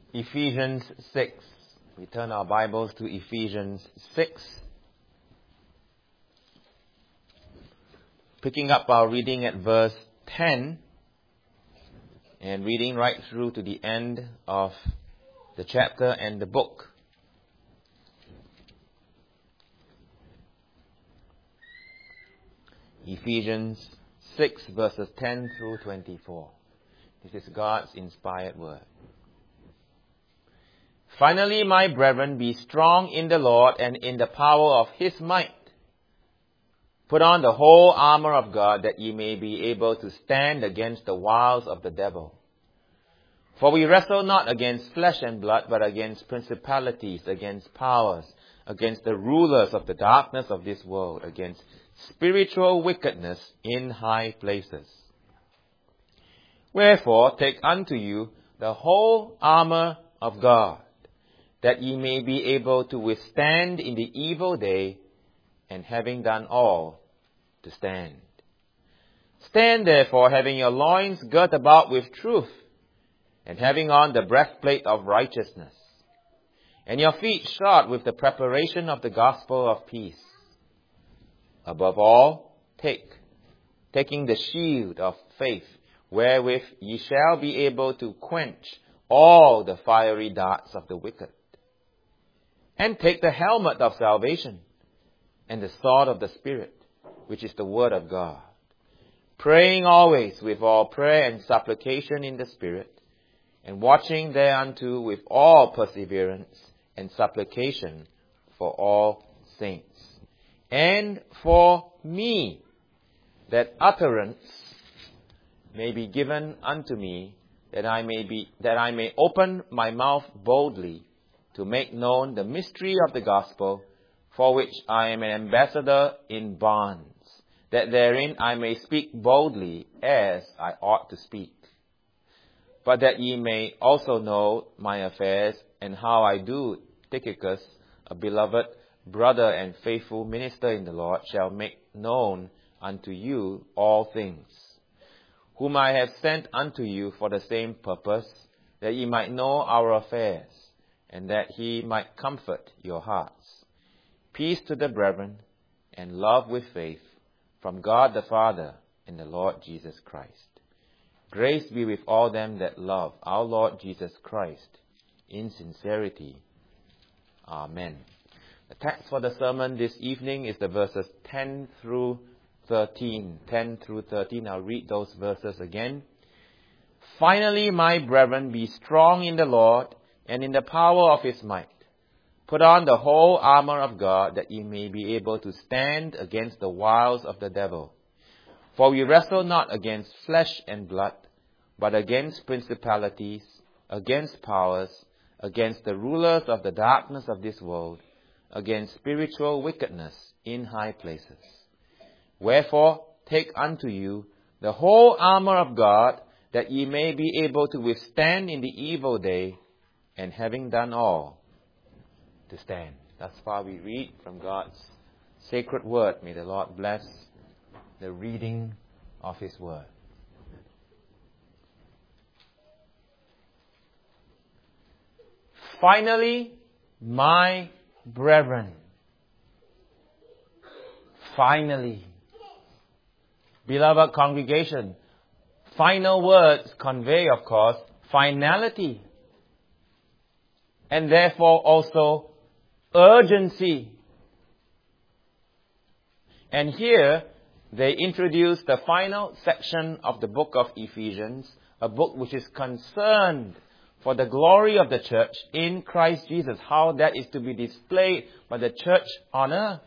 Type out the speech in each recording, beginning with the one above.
Ephesians 6. We turn our Bibles to Ephesians 6. Picking up our reading at verse 10 and reading right through to the end of the chapter and the book. Ephesians 6 verses 10 through 24. This is God's inspired word. Finally, my brethren, be strong in the Lord and in the power of His might. Put on the whole armor of God, that ye may be able to stand against the wiles of the devil. For we wrestle not against flesh and blood, but against principalities, against powers, against the rulers of the darkness of this world, against spiritual wickedness in high places. Wherefore, take unto you the whole armor of God, that ye may be able to withstand in the evil day, and having done all, to stand. Stand therefore, having your loins girt about with truth, and having on the breastplate of righteousness, and your feet shod with the preparation of the gospel of peace. Above all, taking the shield of faith, wherewith ye shall be able to quench all the fiery darts of the wicked. And take the helmet of salvation, and the sword of the Spirit, which is the word of God, praying always with all prayer and supplication in the Spirit, and watching thereunto with all perseverance and supplication for all saints. And for me, that utterance may be given unto me, that I may open my mouth boldly to make known the mystery of the gospel, for which I am an ambassador in bonds, that therein I may speak boldly as I ought to speak. But that ye may also know my affairs, and how I do, Tychicus, a beloved brother and faithful minister in the Lord, shall make known unto you all things, whom I have sent unto you for the same purpose, that ye might know our affairs, and that he might comfort your hearts. Peace to the brethren, and love with faith, from God the Father and the Lord Jesus Christ. Grace be with all them that love our Lord Jesus Christ in sincerity. Amen. The text for the sermon this evening is the verses 10 through 13. 10 through 13. I'll read those verses again. Finally, my brethren, be strong in the Lord and in the power of His might. Put on the whole armor of God, that ye may be able to stand against the wiles of the devil. For we wrestle not against flesh and blood, but against principalities, against powers, against the rulers of the darkness of this world, against spiritual wickedness in high places. Wherefore, take unto you the whole armor of God, that ye may be able to withstand in the evil day, and having done all, to stand. Thus far we read from God's sacred word. May the Lord bless the reading of His word. Finally, my brethren. Finally. Beloved congregation, final words convey, of course, finality, and therefore also urgency. And here they introduce the final section of the book of Ephesians, a book which is concerned for the glory of the church in Christ Jesus, how that is to be displayed by the church on earth.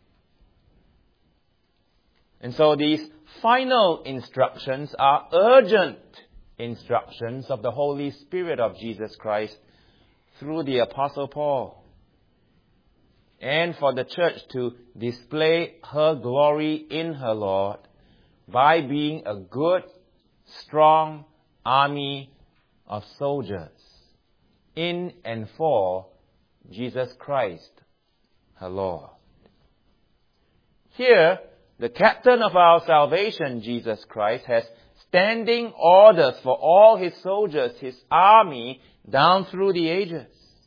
And so these final instructions are urgent instructions of the Holy Spirit of Jesus Christ through the Apostle Paul. And for the church to display her glory in her Lord by being a good, strong army of soldiers in and for Jesus Christ, her Lord. Here, the captain of our salvation, Jesus Christ, has standing orders for all his soldiers, his army, down through the ages.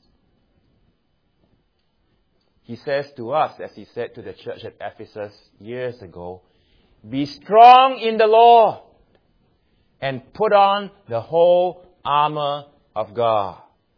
He says to us, as he said to the church at Ephesus years ago, be strong in the Lord and put on the whole armor of God.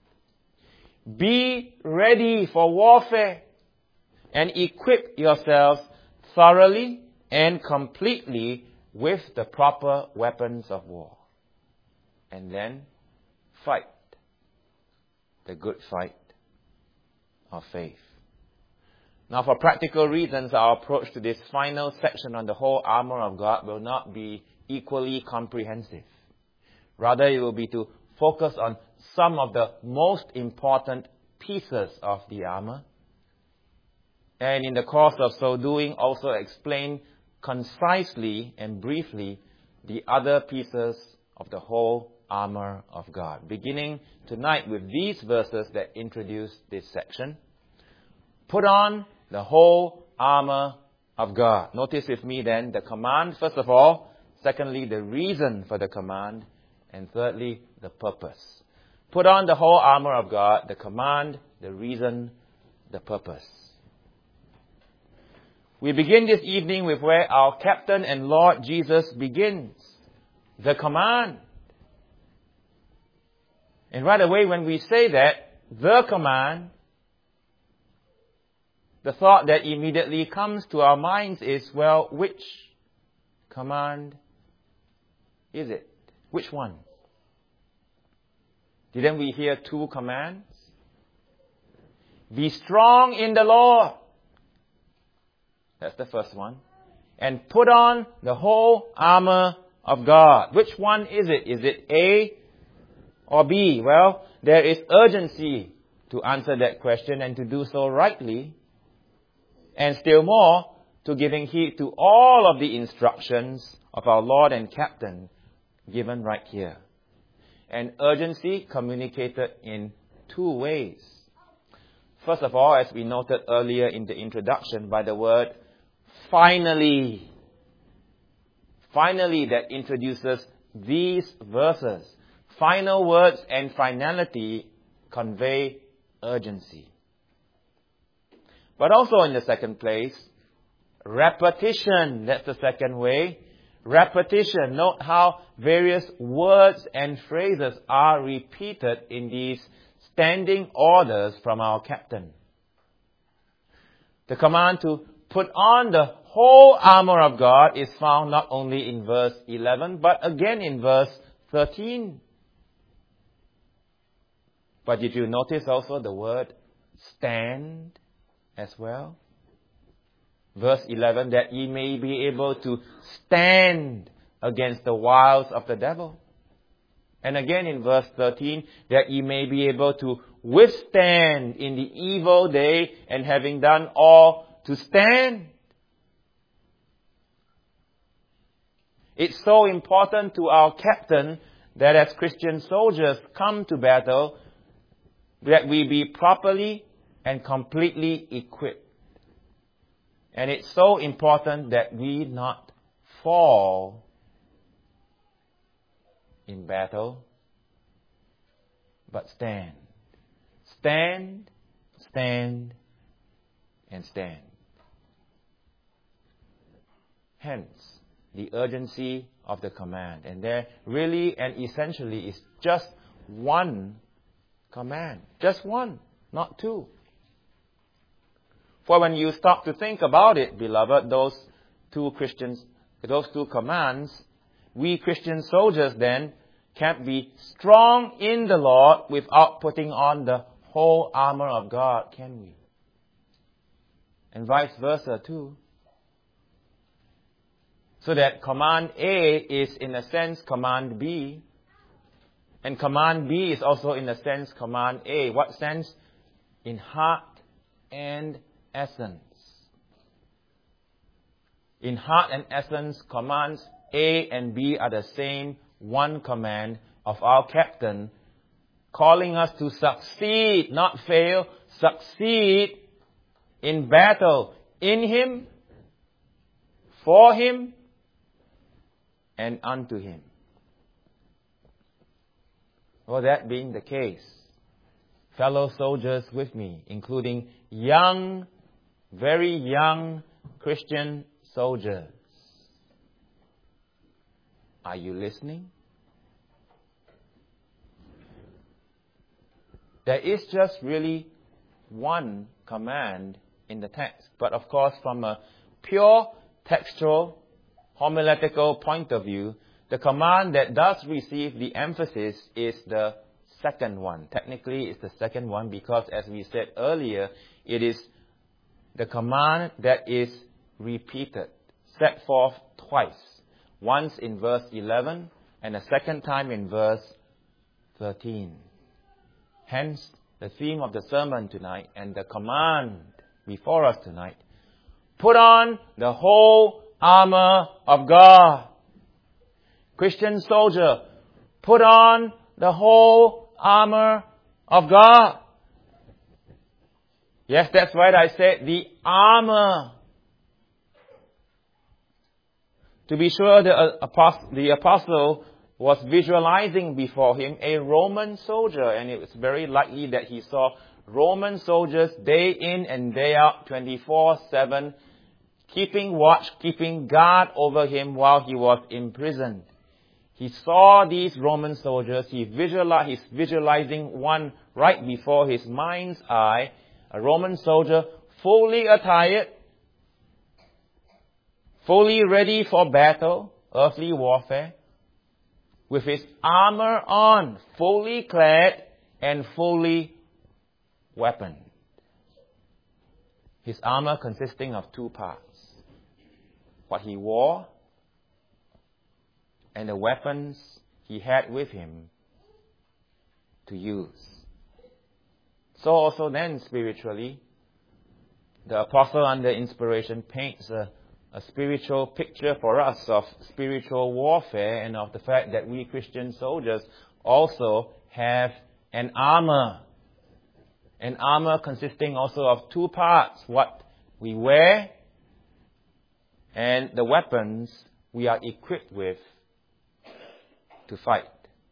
Be ready for warfare and equip yourselves thoroughly and completely with the proper weapons of war. And then fight the good fight of faith. Now, for practical reasons, our approach to this final section on the whole armor of God will not be equally comprehensive. Rather, it will be to focus on some of the most important pieces of the armor. And in the course of so doing, also explain concisely and briefly the other pieces of the whole armor of God. Beginning tonight with these verses that introduce this section. Put on the whole armor of God. Notice with me then the command, first of all. Secondly, the reason for the command. And thirdly, the purpose. Put on the whole armor of God, the command, the reason, the purpose. We begin this evening with where our captain and Lord Jesus begins. The command. And right away when we say that, the command, the thought that immediately comes to our minds is, well, which command is it? Which one? Didn't we hear two commands? Be strong in the Lord. That's the first one. And put on the whole armor of God. Which one is it? Is it A or B? Well, there is urgency to answer that question and to do so rightly. And still more, to giving heed to all of the instructions of our Lord and Captain given right here. And urgency communicated in two ways. First of all, as we noted earlier in the introduction, by the word finally. Finally, that introduces these verses. Final words and finality convey urgency. But also in the second place, repetition. That's the second way. Repetition. Note how various words and phrases are repeated in these standing orders from our captain. The command to put on the whole armor of God is found not only in verse 11, but again in verse 13. But did you notice also the word stand as well? Verse 11, that ye may be able to stand against the wiles of the devil. And again in verse 13, that ye may be able to withstand in the evil day, and having done all, to stand. It's so important to our captain that as Christian soldiers come to battle, that we be properly and completely equipped. And it's so important that we not fall in battle, but stand. Stand, stand, and stand. Hence, the urgency of the command. And there really and essentially is just one command. Just one, not two. For when you stop to think about it, beloved, those two commands, we Christian soldiers then can't be strong in the Lord without putting on the whole armor of God, can we? And vice versa too. So that command A is in a sense command B, and command B is also in a sense command A. What sense? In heart and essence. In heart and essence, commands A and B are the same one command of our captain, calling us to succeed, not fail, succeed in battle in Him, for Him, and unto Him. Well, that being the case, fellow soldiers with me, including young, very young Christian soldiers, are you listening? There is just really one command in the text. But of course, from a pure textual, homiletical point of view, the command that does receive the emphasis is the second one. Technically, it's the second one because, as we said earlier, it is the command that is repeated, set forth twice. Once in verse 11 and a second time in verse 13. Hence, the theme of the sermon tonight and the command before us tonight. Put on the whole armor of God. Christian soldier, put on the whole armor of God. Yes, that's right, I said the armor. To be sure, the apostle was visualizing before him a Roman soldier, and it was very likely that he saw Roman soldiers day in and day out, 24/7, keeping watch, keeping guard over him while he was imprisoned. He saw these Roman soldiers. He's visualizing one right before his mind's eye, a Roman soldier fully attired, fully ready for battle, earthly warfare, with his armor on, fully clad and fully weaponed. His armor consisting of two parts. What he wore and the weapons he had with him to use. So also then spiritually, the apostle under inspiration paints a spiritual picture for us of spiritual warfare and of the fact that we Christian soldiers also have an armor. An armor consisting also of two parts. What we wear and the weapons we are equipped with to fight.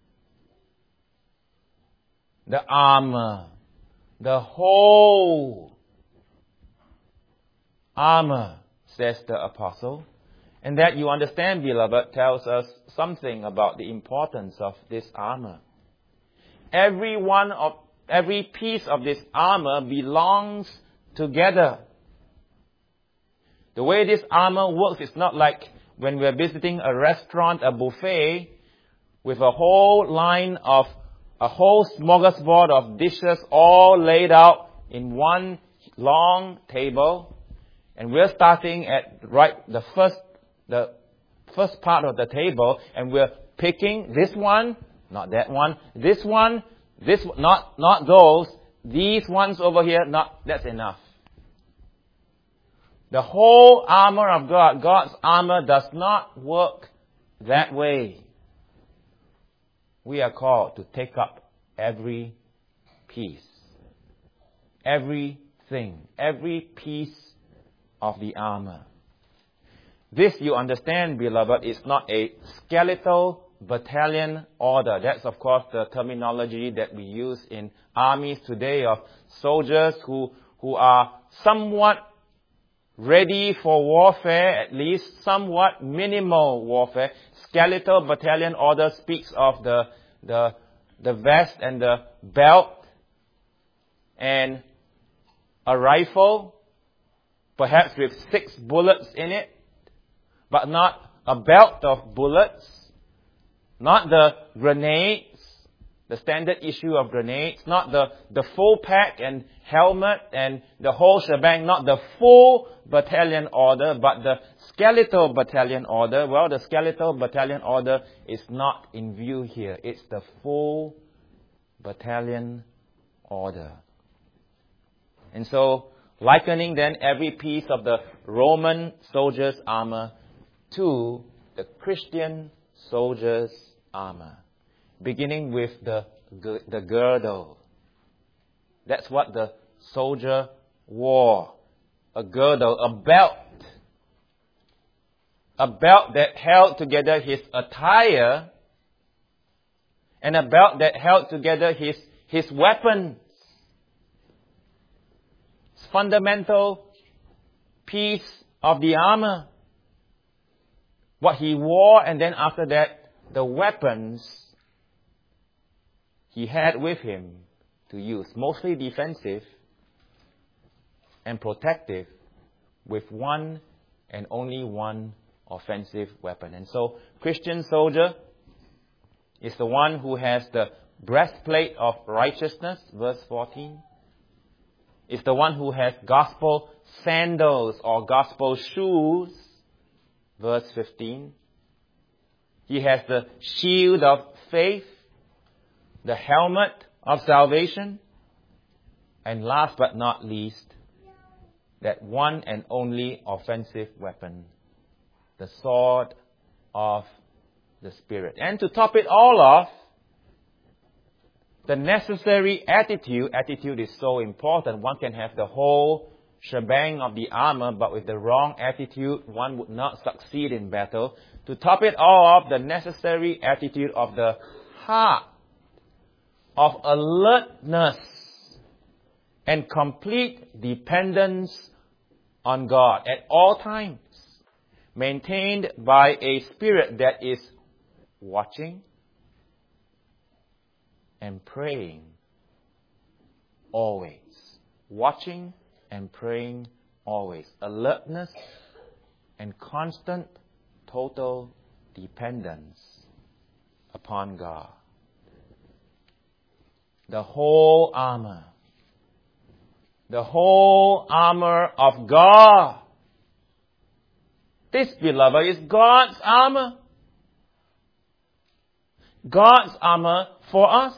The armor. The whole armor, says the apostle. And that, you understand, beloved, tells us something about the importance of this armor. Every piece of this armor belongs together. The way this armor works is not like when we're visiting a restaurant, a buffet, with a whole smorgasbord of dishes all laid out in one long table. And we're starting at the first part of the table, and we're picking this one, not that one, this one, not those, these ones over here, that's enough. The whole armor of God, God's armor, does not work that way. We are called to take up every piece, everything, every piece of the armor. This, you understand, beloved, is not a skeletal battalion order. That's, of course, the terminology that we use in armies today of soldiers who are somewhat ready for warfare, at least somewhat minimal warfare. Skeletal battalion order speaks of the vest and the belt and a rifle, perhaps with 6 bullets in it, but not a belt of bullets, not the grenades, the standard issue of grenades, not the full pack and helmet and the whole shebang, not the full battalion order, but the skeletal battalion order. Well, the skeletal battalion order is not in view here. It's the full battalion order. And so, likening then every piece of the Roman soldier's armor to the Christian soldier's armor, beginning with the girdle. That's what the soldier wore. A girdle, a belt. A belt that held together his attire and a belt that held together his weapons. It's fundamental piece of the armor. What he wore, and then after that, the weapons he had with him to use. Mostly defensive and protective, with one and only one offensive weapon. And so, Christian soldier is the one who has the breastplate of righteousness, verse 14. Is the one who has gospel sandals or gospel shoes, verse 15. He has the shield of faith, the helmet of salvation, and last but not least, that one and only offensive weapon, the sword of the Spirit. And to top it all off, the necessary attitude is so important. One can have the whole shebang of the armor, but with the wrong attitude, one would not succeed in battle. To top it all off, the necessary attitude of the heart, of alertness and complete dependence on God at all times, maintained by a spirit that is watching and praying always. Watching and praying always. Alertness and constant, total dependence upon God. The whole armor. The whole armor of God. This, beloved, is God's armor. God's armor for us.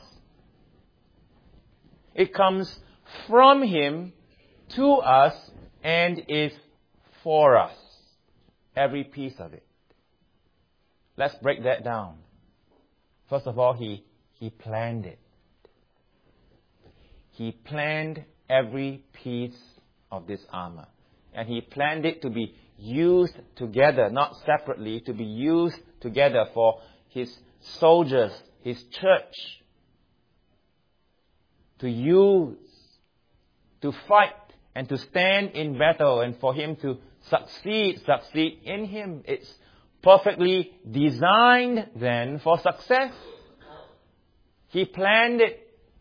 It comes from Him to us and is for us. Every piece of it. Let's break that down. First of all, He planned it. He planned every piece of this armor. And He planned it to be used together, not separately, to be used together for His soldiers, His church, to use, to fight, and to stand in battle, and for Him to succeed in Him. It's perfectly designed then for success. He planned it.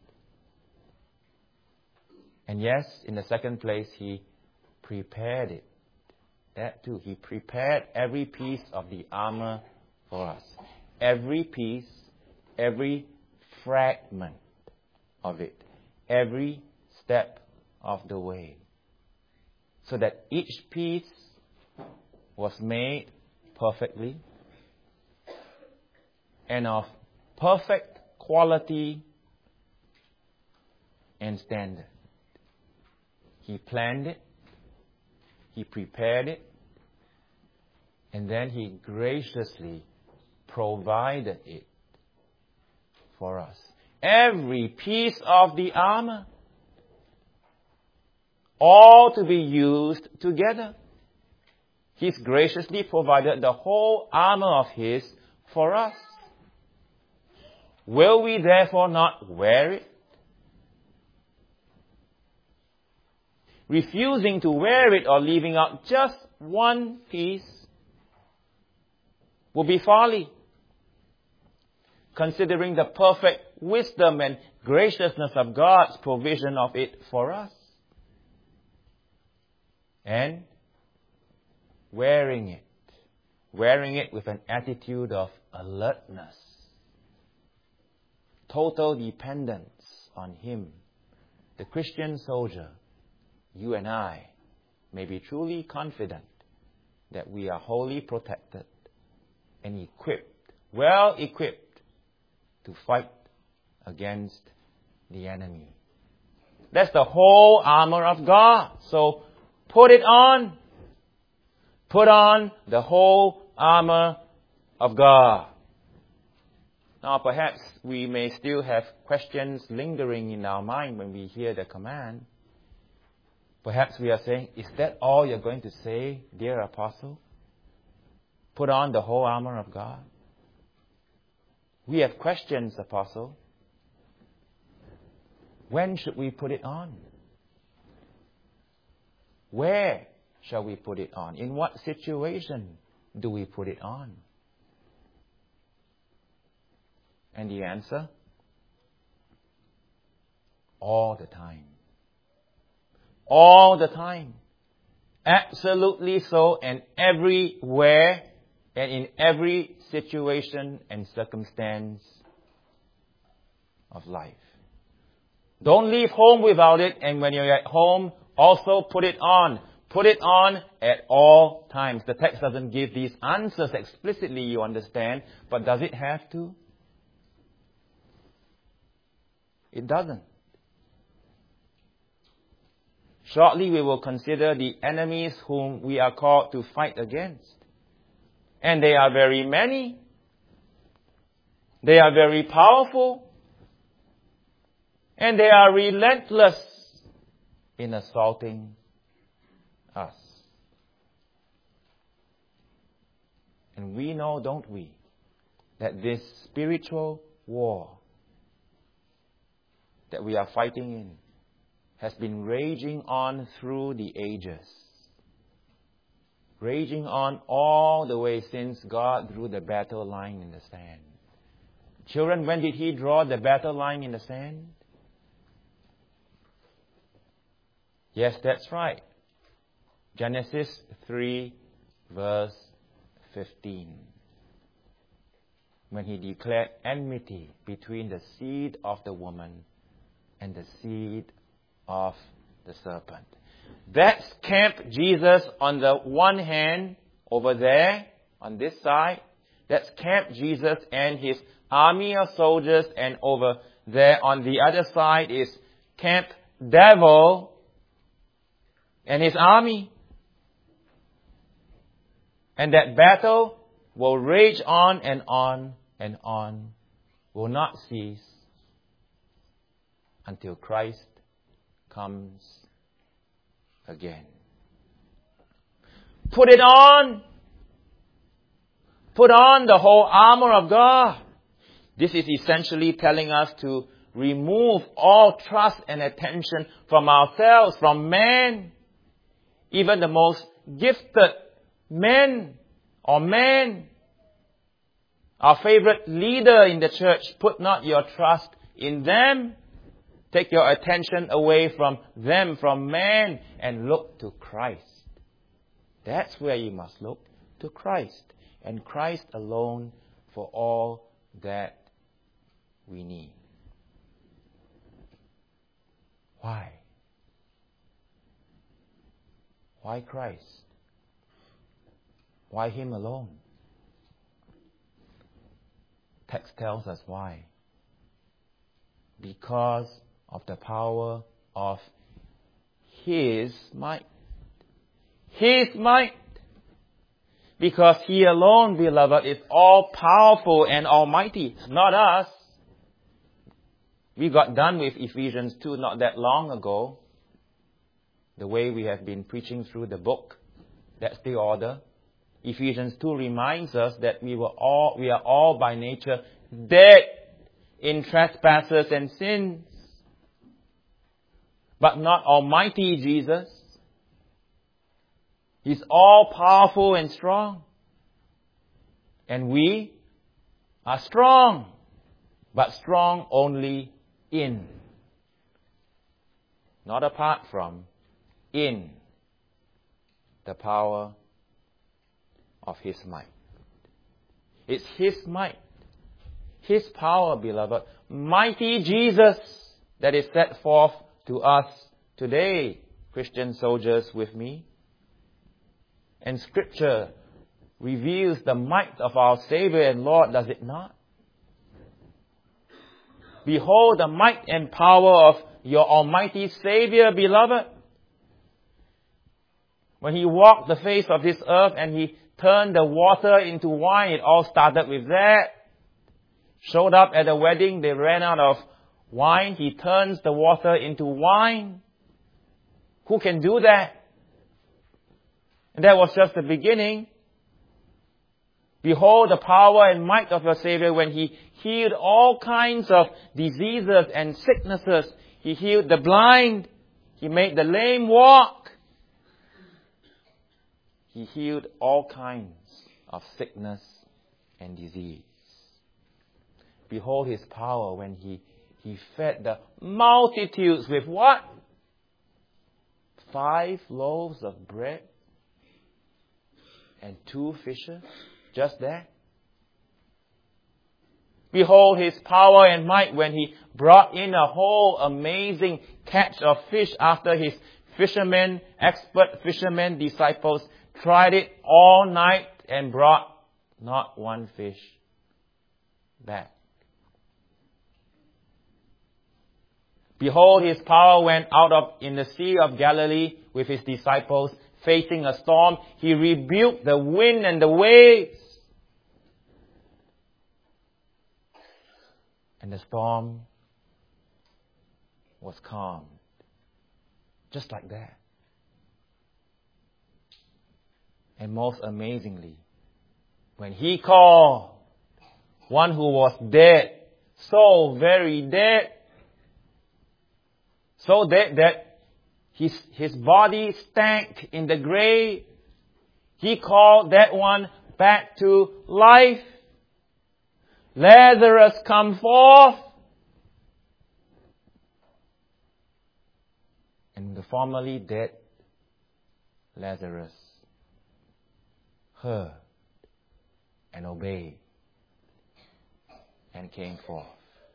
And yes, in the second place, He prepared it. That too. He prepared every piece of the armor for us. Every piece, every fragment of it. Every step of the way. So that each piece was made perfectly and of perfect quality and standard. He planned it, He prepared it, and then He graciously provided it for us. Every piece of the armor, all to be used together. He's graciously provided the whole armor of His for us. Will we therefore not wear it? Refusing to wear it or leaving out just one piece will be folly, considering the perfect wisdom and graciousness of God's provision of it for us. And wearing it with an attitude of alertness, total dependence on Him. The Christian soldier, you and I, may be truly confident that we are wholly protected and equipped, well equipped to fight against the enemy. That's the whole armor of God. So put it on. Put on the whole armor of God. Now perhaps we may still have questions lingering in our mind when we hear the command. Perhaps we are saying, is that all you're going to say, dear apostle? Put on the whole armor of God? We have questions, Apostle. When should we put it on? Where shall we put it on? In what situation do we put it on? And the answer? All the time. All the time. Absolutely so, and everywhere and in every situation and circumstance of life. Don't leave home without it, and when you're at home, also put it on. Put it on at all times. The text doesn't give these answers explicitly, you understand, but does it have to? It doesn't. Shortly we will consider the enemies whom we are called to fight against. And they are very many. They are very powerful. And they are relentless in assaulting us. And we know, don't we, that this spiritual war that we are fighting in has been raging on through the ages. Raging on all the way since God drew the battle line in the sand. Children, when did He draw the battle line in the sand? Yes, that's right. Genesis 3, verse 15. When He declared enmity between the seed of the woman and the seed of the serpent. That's Camp Jesus on the one hand, over there, on this side. That's Camp Jesus and His army of soldiers, and over there on the other side is Camp Devil and his army. And that battle will rage on and on and on, will not cease until Christ comes again. Put it on. Put on the whole armor of God. This is essentially telling us to remove all trust and attention from ourselves, from man. Even the most gifted men or man. Our favorite leader in the church, put not your trust in them. Take your attention away from them, from man, and look to Christ. That's where you must look, to Christ. And Christ alone for all that we need. Why? Why Christ? Why Him alone? Text tells us why. Because of the power of His might. His might. Because He alone, beloved, is all powerful and almighty. It's not us. We got done with Ephesians 2 not that long ago. The way we have been preaching through the book. That's the order. Ephesians 2 reminds us that we are all by nature dead in trespasses and sins. But not Almighty Jesus. He's all powerful and strong. And we are strong. But strong only in. Not apart from. In the power of His might. It's His might. His power, beloved. Mighty Jesus that is set forth to us today, Christian soldiers with me. And Scripture reveals the might of our Savior and Lord, does it not? Behold the might and power of your Almighty Savior, beloved. When He walked the face of this earth and He turned the water into wine, it all started with that. Showed up at a wedding, they ran out of wine. He turns the water into wine. Who can do that? And that was just the beginning. Behold the power and might of your Savior when He healed all kinds of diseases and sicknesses. He healed the blind. He made the lame walk. He healed all kinds of sickness and disease. Behold His power when He fed the multitudes with what? 5 loaves of bread and 2 fishes. Just that. Behold His power and might when He brought in a whole amazing catch of fish after His expert fishermen disciples tried it all night and brought not one fish back. Behold His power went out in the Sea of Galilee with His disciples facing a storm. He rebuked the wind and the waves. And the storm was calmed. Just like that. And most amazingly, when He called one who was dead, so very dead, so dead that his body stank in the grave, He called that one back to life. Lazarus, come forth. And the formerly dead Lazarus heard and obeyed and came forth.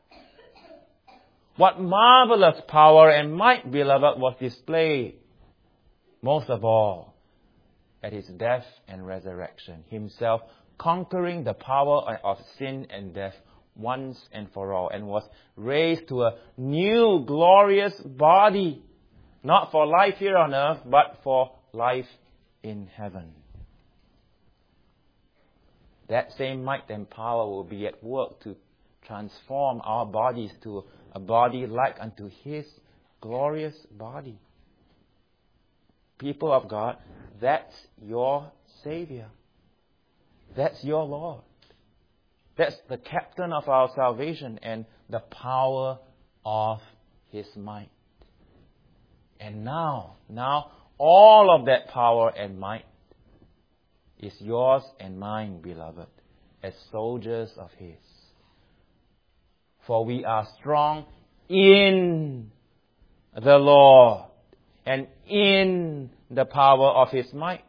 What marvelous power and might, beloved, was displayed, most of all, at His death and resurrection. Himself conquering the power of sin and death once and for all, and was raised to a new glorious body, not for life here on earth, but for life in heaven. That same might and power will be at work to transform our bodies to a body like unto His glorious body. People of God, that's your Savior. That's your Lord. That's the captain of our salvation and the power of His might. And now, all of that power and might is yours and mine, beloved, as soldiers of His. For we are strong in the Lord and in the power of His might.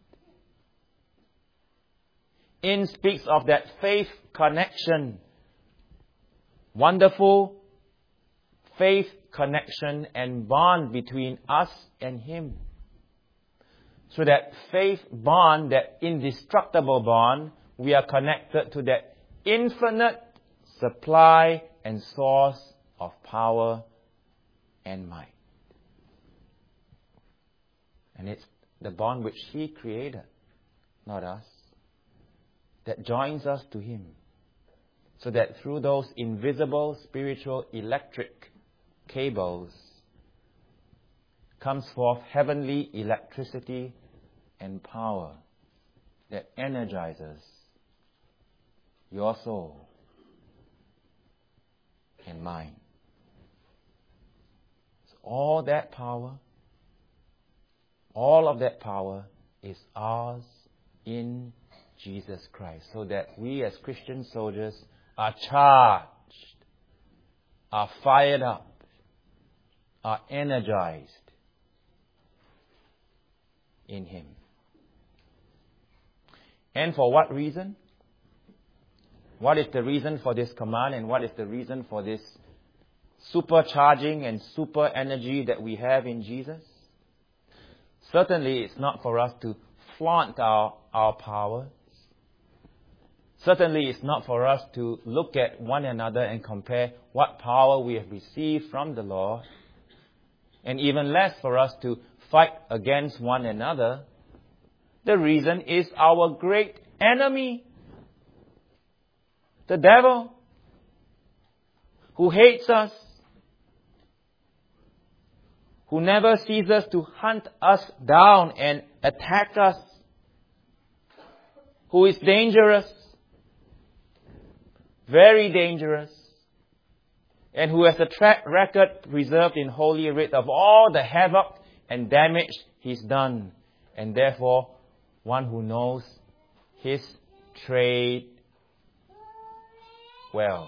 In speaks of that faith connection. Wonderful faith connection and bond between us and Him. So that faith bond, that indestructible bond, we are connected to that infinite supply and source of power and might. And it's the bond which He created, not us, that joins us to Him. So that through those invisible spiritual electric cables comes forth heavenly electricity and power that energizes your soul and mine. So all of that power is ours in Jesus Christ, so that we as Christian soldiers are charged, are fired up, are energized in Him. And for what reason? What is the reason for this command, and what is the reason for this supercharging and super energy that we have in Jesus? Certainly it's not for us to flaunt our power. Certainly it's not for us to look at one another and compare what power we have received from the Lord. And even less for us to fight against one another. The reason is our great enemy, the devil, who hates us, who never ceases to hunt us down and attack us, who is dangerous, very dangerous, and who has a track record preserved in Holy Writ of all the havoc and damage he's done, and therefore one who knows his trade well,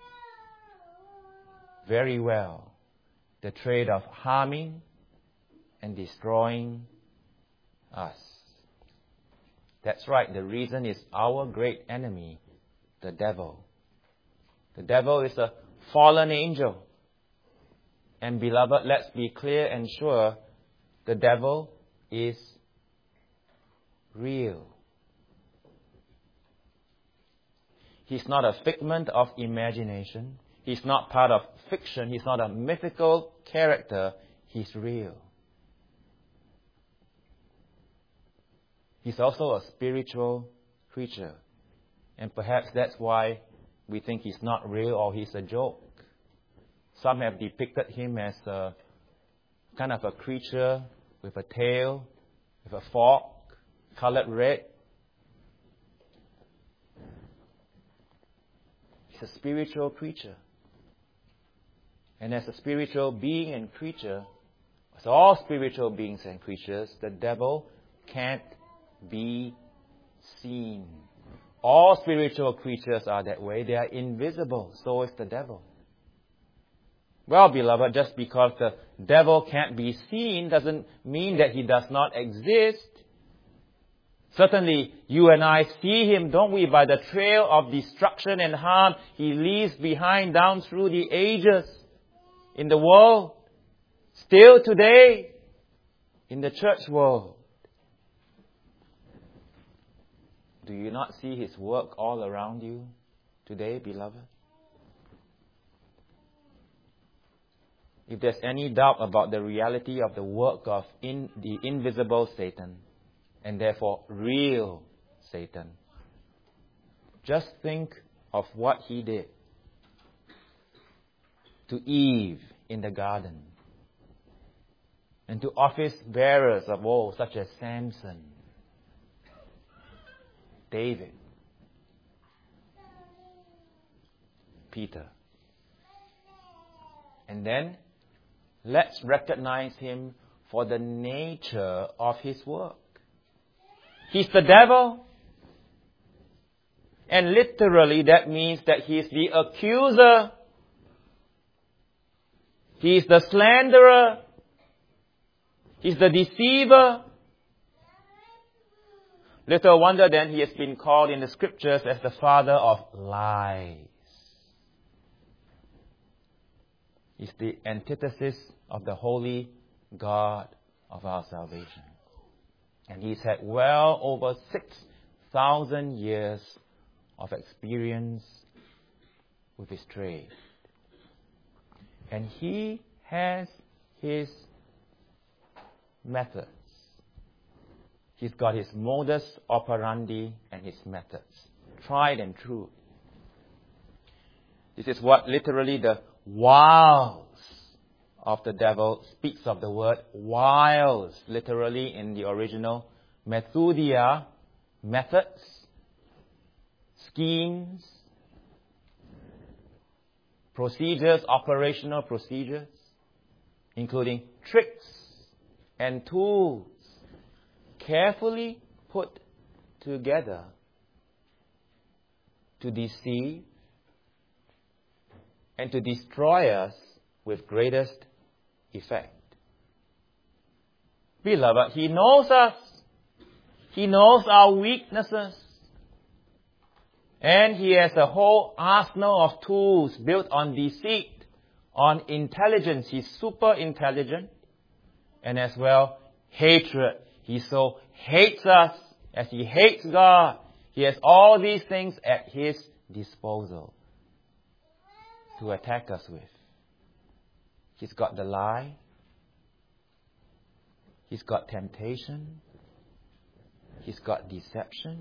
very well, the trade of harming and destroying us. That's right, the reason is our great enemy, the devil. The devil is a fallen angel. And beloved, let's be clear and sure, the devil is real. He's not a figment of imagination. He's not part of fiction. He's not a mythical character. He's real. He's also a spiritual creature. And perhaps that's why we think he's not real or he's a joke. Some have depicted him as a kind of a creature with a tail, with a fork, colored red. He's a spiritual creature. And as a spiritual being and creature, as all spiritual beings and creatures, the devil can't be seen. All spiritual creatures are that way. They are invisible. So is the devil. Well, beloved, just because the devil can't be seen doesn't mean that he does not exist. Certainly, you and I see him, don't we, by the trail of destruction and harm he leaves behind down through the ages in the world. Still today, in the church world. Do you not see his work all around you today, beloved? If there's any doubt about the reality of the work of the invisible Satan, and therefore real Satan, just think of what he did to Eve in the garden, and to office bearers of old such as Samson, David, Peter. And then, let's recognize him for the nature of his work. He's the devil. And literally that means that he's the accuser. He's the slanderer. He's the deceiver. Little wonder then he has been called in the scriptures as the father of lies. He's the antithesis of the holy God of our salvation. And he's had well over 6,000 years of experience with his trade. And he has his methods. He's got his modus operandi and his methods, tried and true. This is what literally the wiles of the devil speaks of the word wiles, literally in the original methodia, methods, schemes, procedures, operational procedures, including tricks and tools, carefully put together to deceive and to destroy us with greatest effect. Beloved, he knows us. He knows our weaknesses. And he has a whole arsenal of tools built on deceit, on intelligence. He's super intelligent. And as well, hatred. He so hates us as he hates God. He has all these things at his disposal to attack us with. He's got the lie. He's got temptation. He's got deception.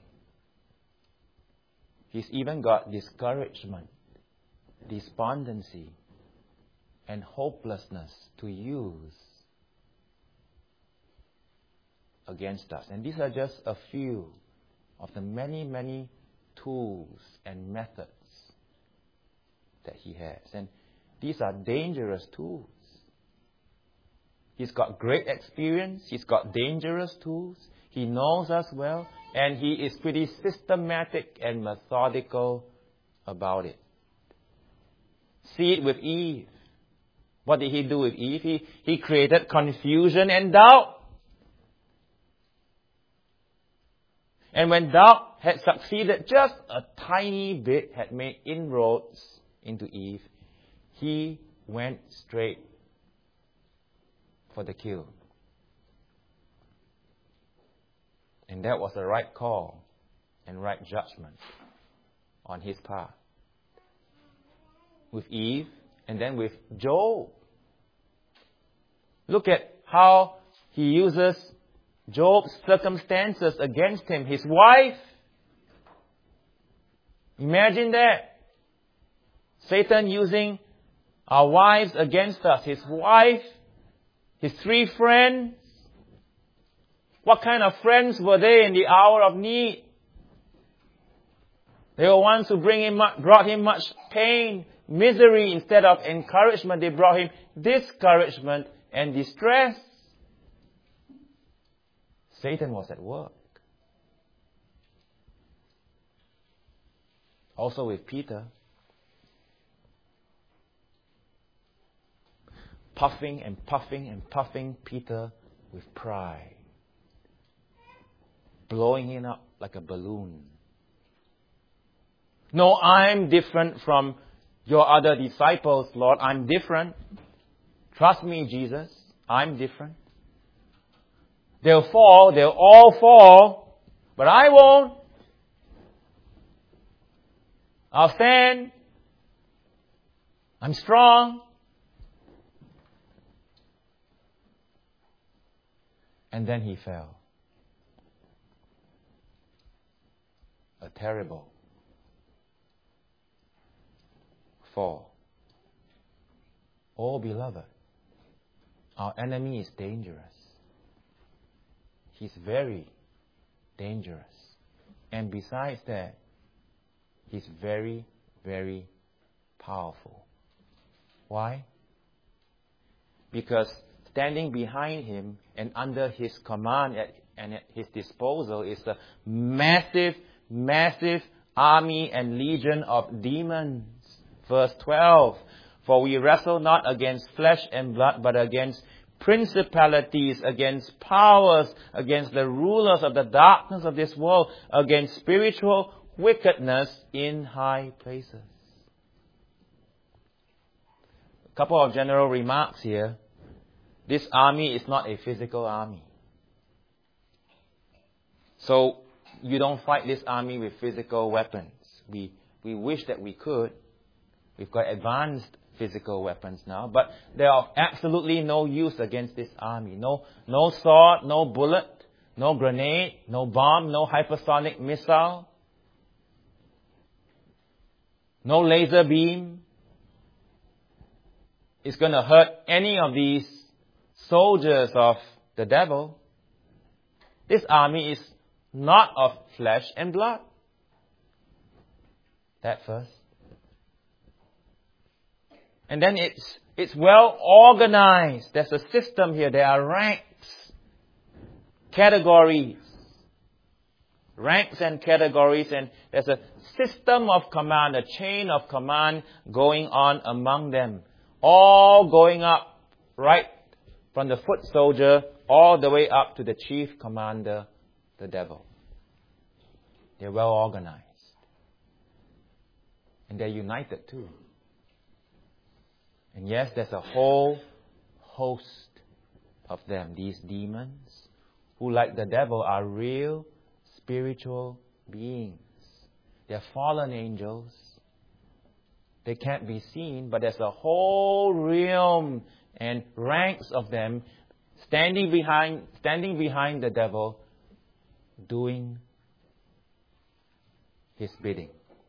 He's even got discouragement, despondency, and hopelessness to use against us. And these are just a few of the many, many tools and methods that he has. And these are dangerous tools. He's got great experience. He's got dangerous tools. He knows us well. And he is pretty systematic and methodical about it. See it with Eve. What did he do with Eve? He created confusion and doubt. And when doubt had succeeded just a tiny bit, had made inroads into Eve, he went straight for the kill. And that was the right call and right judgment on his part. With Eve and then with Job. Look at how he uses Job's circumstances against him. His wife. Imagine that. Satan using our wives against us. His wife, his 3 friends. What kind of friends were they in the hour of need? They were ones who brought him much pain, misery. Instead of encouragement, they brought him discouragement and distress. Satan was at work. Also with Peter. Puffing and puffing and puffing Peter with pride. Blowing him up like a balloon. No, I'm different from your other disciples, Lord. I'm different. Trust me, Jesus. I'm different. They'll fall. They'll all fall. But I won't. I'll stand. I'm strong. And then he fell. A terrible fall. Oh, beloved, our enemy is dangerous. He's very dangerous. And besides that, he's very, very powerful. Why? Because standing behind him and under his command and at his disposal is a massive, massive army and legion of demons. Verse 12, for we wrestle not against flesh and blood, but against principalities, against powers, against the rulers of the darkness of this world, against spiritual wickedness in high places. A couple of general remarks here. This army is not a physical army. So, you don't fight this army with physical weapons. We wish that we could. We've got advanced physical weapons now, but they are absolutely no use against this army. No sword, no bullet, no grenade, no bomb, no hypersonic missile, no laser beam is going to hurt any of these soldiers of the devil. This army is not of flesh and blood. That first. And then it's well organized. There's a system here. There are ranks, categories. Ranks and categories, and there's a system of command, a chain of command going on among them. All going up right from the foot soldier all the way up to the chief commander, the devil. They're well organized. And they're united too. And yes, there's a whole host of them, these demons, who like the devil are real spiritual beings. They're fallen angels. They can't be seen, but there's a whole realm and ranks of them standing behind the devil, doing his bidding.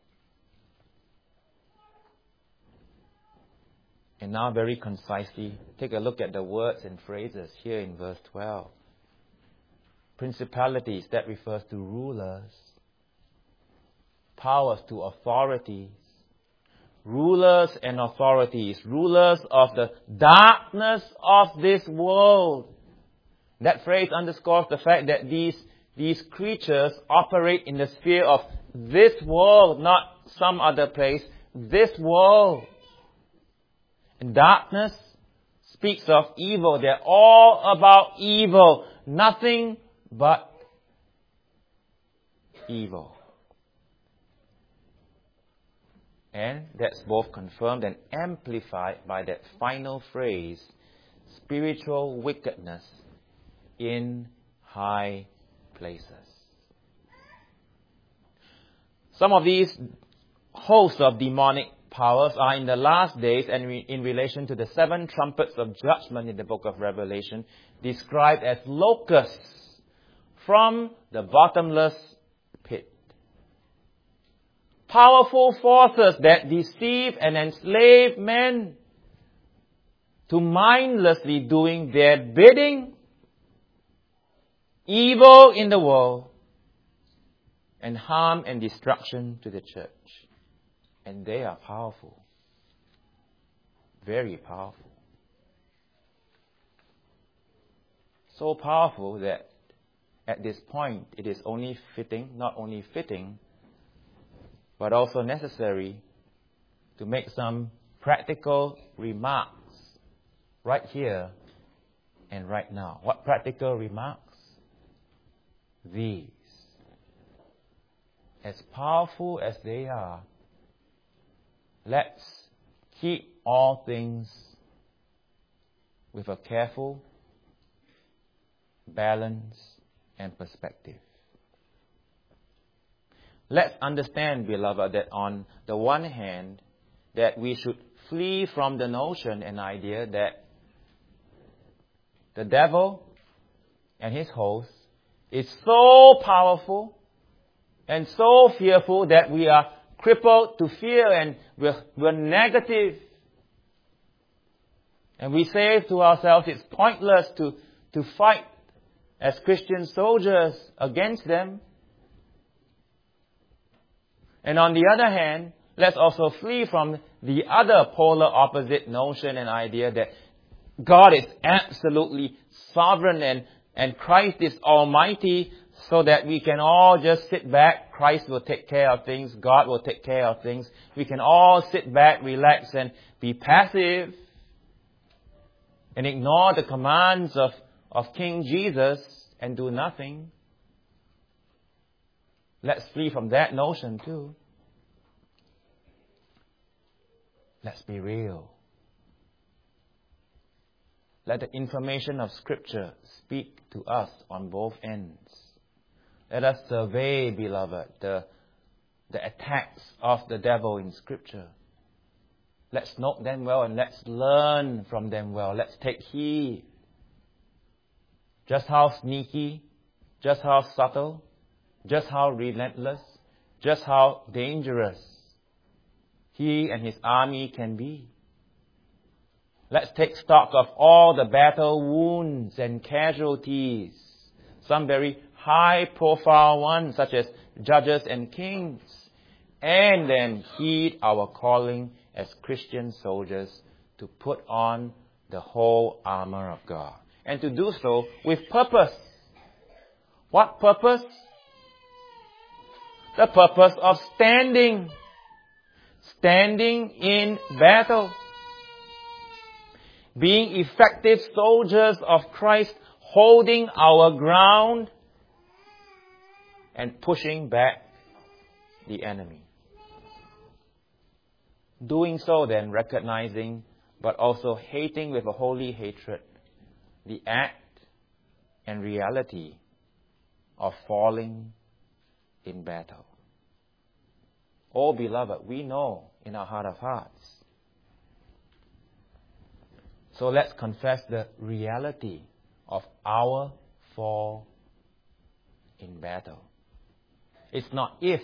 And now very concisely, take a look at the words and phrases here in verse 12. Principalities, that refers to rulers. powers to authorities, rulers and authorities, rulers of the darkness of this world. That phrase underscores the fact that these creatures operate in the sphere of this world, not some other place, this world. And darkness speaks of evil. They're all about evil. Nothing but evil. And that's both confirmed and amplified by that final phrase, spiritual wickedness in high places. Some of these hosts of demonic powers are in the last days, and in relation to the 7 trumpets of judgment in the book of Revelation, described as locusts from the bottomless pit. Powerful forces that deceive and enslave men to mindlessly doing their bidding, evil in the world, and harm and destruction to the church. And they are powerful. Very powerful. So powerful that at this point it is only fitting, not only fitting, but also necessary to make some practical remarks right here and right now. What practical remarks? These. As powerful as they are, let's keep all things with a careful balance and perspective. Let's understand, beloved, that on the one hand, that we should flee from the notion and idea that the devil and his host is so powerful and so fearful that we are crippled to fear and we're negative. And we say to ourselves, it's pointless to fight as Christian soldiers against them. And on the other hand, let's also flee from the other polar opposite notion and idea that God is absolutely sovereign and Christ is almighty, so that we can all just sit back. Christ will take care of things. God will take care of things. We can all sit back, relax, and be passive and ignore the commands of King Jesus and do nothing. Let's flee from that notion too. Let's be real. Let the information of Scripture speak to us on both ends. Let us survey, beloved, the attacks of the devil in Scripture. Let's note them well and let's learn from them well. Let's take heed. Just how sneaky, just how subtle, just how relentless, just how dangerous he and his army can be. Let's take stock of all the battle wounds and casualties, some very high-profile ones, such as judges and kings, and then heed our calling as Christian soldiers to put on the whole armor of God, and to do so with purpose. What purpose? The purpose of standing in battle, being effective soldiers of Christ, holding our ground and pushing back the enemy. Doing so then, recognizing but also hating with a holy hatred the act and reality of falling in battle. Oh, beloved, we know in our heart of hearts. So let's confess the reality of our fall in battle. It's not if,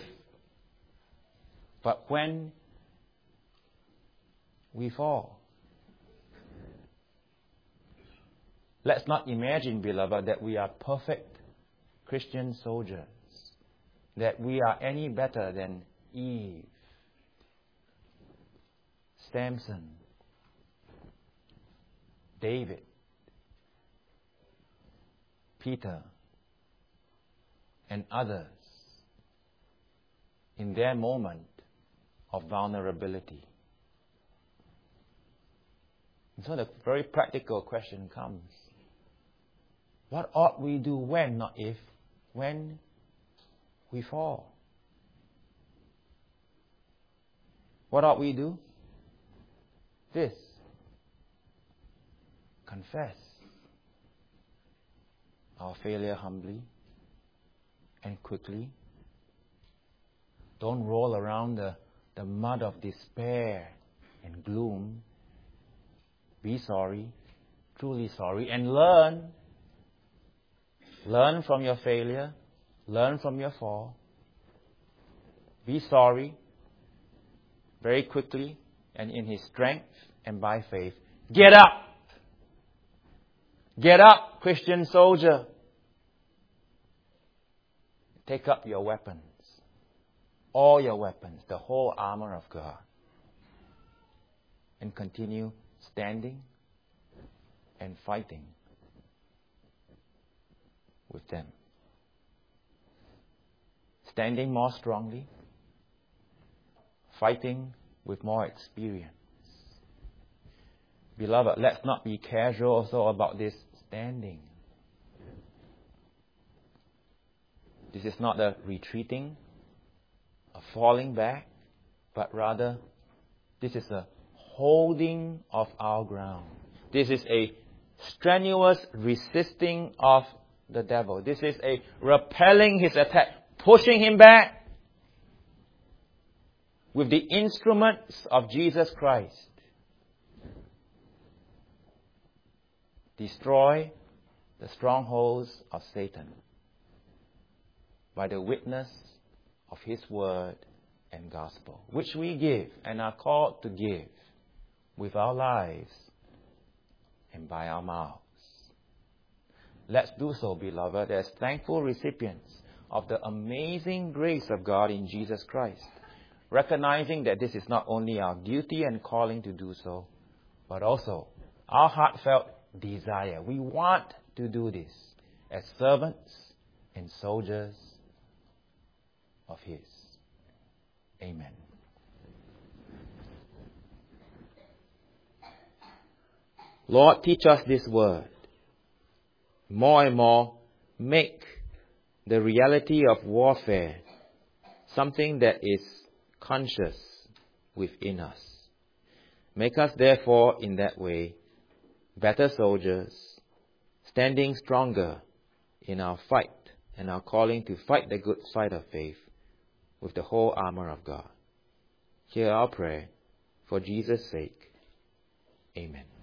but when we fall. Let's not imagine, beloved, that we are perfect Christian soldiers, that we are any better than Eve, Samson, David, Peter, and others in their moment of vulnerability. And so the very practical question comes, what ought we do when, not if, when we fall? What ought we do? This. Confess our failure humbly and quickly. Don't roll around the mud of despair and gloom. Be sorry, truly sorry, and learn. Learn from your failure. Learn from your fall. Be sorry very quickly and in His strength and by faith. Get up! Get up, Christian soldier. Take up your weapons. All your weapons, the whole armor of God. And continue standing and fighting with them. Standing more strongly, fighting with more experience. Beloved, let's not be casual also about this standing. This is not a retreating, a falling back, but rather this is a holding of our ground. This is a strenuous resisting of the devil. This is a repelling his attack, pushing him back with the instruments of Jesus Christ. Destroy the strongholds of Satan by the witness of His word and gospel, which we give and are called to give with our lives and by our mouths. Let's do so, beloved, as thankful recipients of the amazing grace of God in Jesus Christ, recognizing that this is not only our duty and calling to do so, but also our heartfelt desire. We want to do this as servants and soldiers of His. Amen. Lord, teach us this word. More and more, make the reality of warfare something that is conscious within us. Make us, therefore, in that way, better soldiers, standing stronger in our fight and our calling to fight the good fight of faith with the whole armor of God. Hear our prayer for Jesus' sake. Amen.